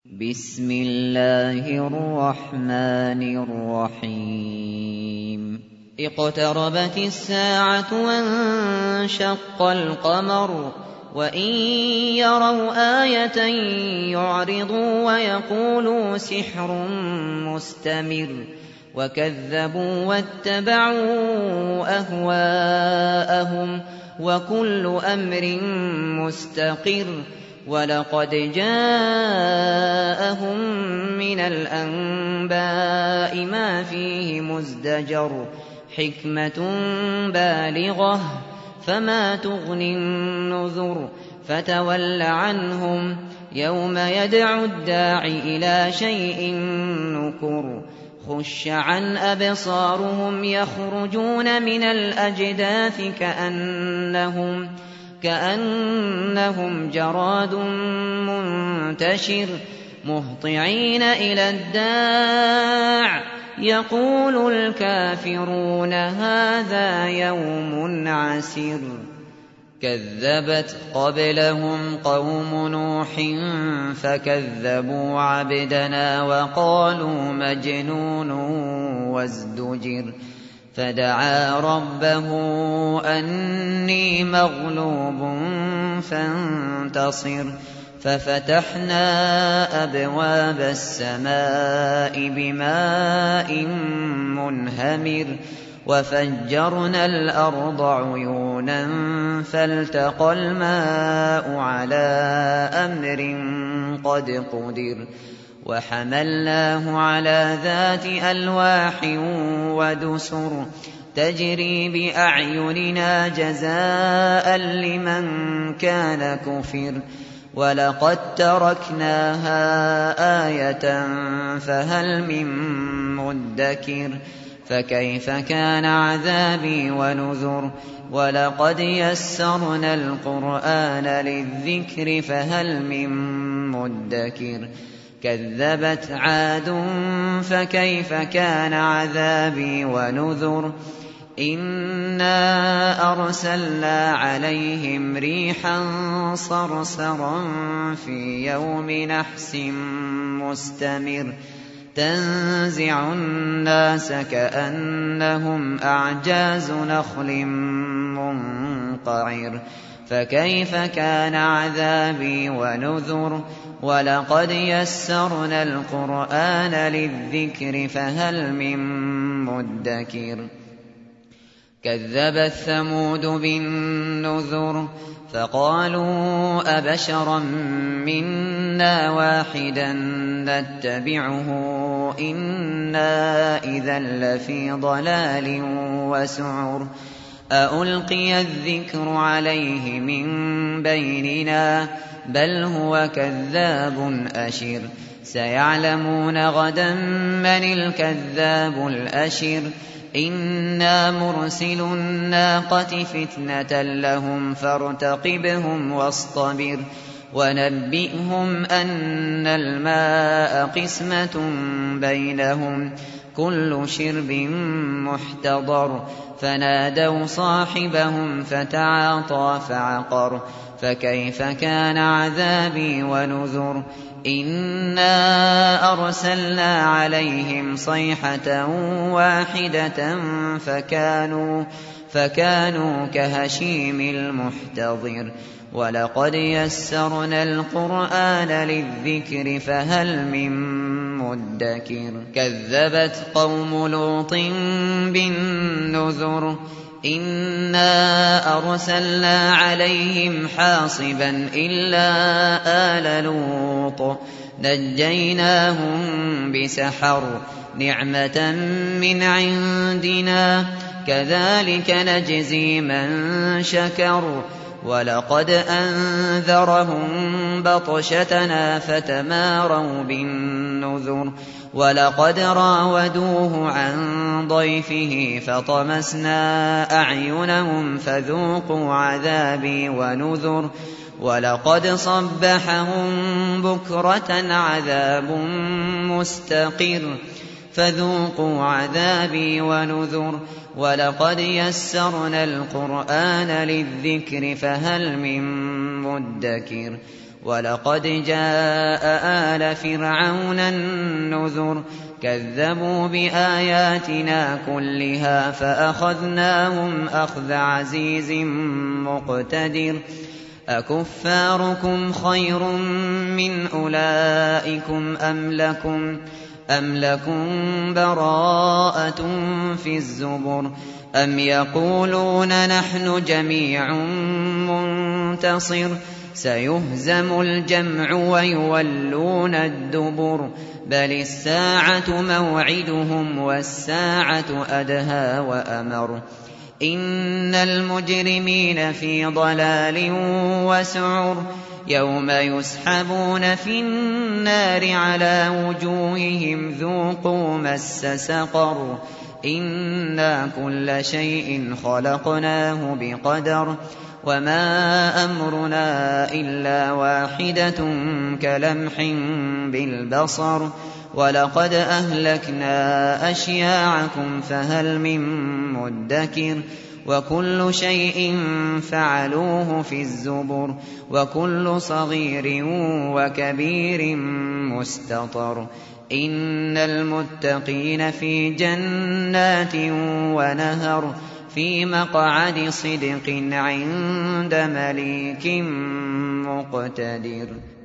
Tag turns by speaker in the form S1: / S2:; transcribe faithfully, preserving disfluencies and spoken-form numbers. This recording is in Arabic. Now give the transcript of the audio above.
S1: بسم الله الرحمن الرحيم اقتربت الساعة وانشق القمر وإن يروا آية يعرضوا ويقولوا سحر مستمر وكذبوا واتبعوا أهواءهم وكل أمر مستقر ولقد جاءهم من الأنباء ما فيه مزدجر حكمة بالغة فما تغني النذر فتول عنهم يوم يدعو الداع إلى شيء نكر خش عن أبصارهم يخرجون من الأجداث كأنهم كأنهم جراد منتشر مهطعين إلى الداع يقول الكافرون هذا يوم عسر كذبت قبلهم قوم نوح فكذبوا عبدنا وقالوا مجنون وازدجر فدعا ربه أني مغلوب فانتصر ففتحنا أبواب السماء بماء منهمر وفجرنا الأرض عيونا فالتقى الماء على أمر قد قدر وحملناه على ذات ألواح ودسر تجري بأعيننا جزاء لمن كان كفر ولقد تركناها آية فهل من مدكر فكيف كان عذابي ونذر ولقد يسرنا القرآن للذكر فهل من مدكر كذبت عاد فكيف كان عذابي ونذر إنا أرسلنا عليهم ريحا صرصرا في يوم نحس مستمر تنزع الناس كأنهم أعجاز نخل منقعر فكيف كان عذابي ونذر ولقد يسرنا القرآن للذكر فهل من مدكر كذبت ثمود بالنذر فقالوا أبشرا منا واحدا نتبعه إنا إذا لفي ضلال وسعر أألقي الذكر عليه من بيننا بل هو كذاب أشر سيعلمون غدا من الكذاب الأشر إنا مرسل الناقة فتنة لهم فارتقبهم واصطبر ونبئهم أن الماء قسمة بينهم كل شرب محتضر فنادوا صاحبهم فتعاطى فعقر فكيف كان عذابي ونذر إنا أرسلنا عليهم صيحة واحدة فكانوا, فكانوا كهشيم المحتضر ولقد يسرنا القرآن للذكر فهل من مدكر كذبت قوم لوط بالنذر إنا أرسلنا عليهم حاصبا إلا آل لوط نجيناهم بسحر نعمة من عندنا كذلك نجزي من شكر ولقد أنذرهم بطشتنا فتماروا بالنذر ولقد راودوه عن ضيفه فطمسنا أعينهم فذوقوا عذابي ونذر ولقد صبحهم بكرة عذاب مستقر فذوقوا عذابي ونذر ولقد يسرنا القرآن للذكر فهل من مدكر وَلَقَدْ جَاءَ آلَ فِرْعَوْنَ النُّذُرُ كَذَّبُوا بِآيَاتِنَا كُلِّهَا فَأَخَذْنَاهُمْ أَخْذَ عَزِيزٍ مُّقْتَدِرٍ أَكُفَّارُكُمْ خَيْرٌ مِّنْ أُولَٰئِكُمْ أَمْ لَكُمْ أَمْ لَكُمْ بَرَاءَةٌ فِي الزُّبُرِ أَمْ يَقُولُونَ نَحْنُ جَمِيعٌ مُّنتَصِرٌ سَيُهْزَمُ الْجَمْعُ وَيُوَلُّونَ الدُّبُرَ بَلِ السَّاعَةُ مَوْعِدُهُمْ وَالسَّاعَةُ أَدْهَىٰ وَأَمَرُّ إِنَّ الْمُجْرِمِينَ فِي ضَلَالٍ وَسُعُرٍ يَوْمَ يُسْحَبُونَ فِي النَّارِ عَلَىٰ وُجُوهِهِمْ ذُوقُوا مَسَّ سَقَرَ إِنَّا كُلَّ شَيْءٍ خَلَقْنَاهُ بِقَدَرٍ وَمَا أَمْرُنَا إِلَّا وَاحِدَةٌ كَلَمْحٍ بِالْبَصَرِ وَلَقَدْ أَهْلَكْنَا أَشْيَاعَكُمْ فَهَلْ مِن مُّدَّكِرٍ وَكُلُّ شَيْءٍ فَعَلُوهُ فِي الزُّبُرِ وَكُلُّ صَغِيرٍ وَكَبِيرٍ مُّسْتَطَرٌ إِنَّ الْمُتَّقِينَ فِي جَنَّاتٍ وَنَهَرٍ فِي مَقْعَدِ صِدْقٍ عِندَ مَلِيكٍ مُّقْتَدِرٍ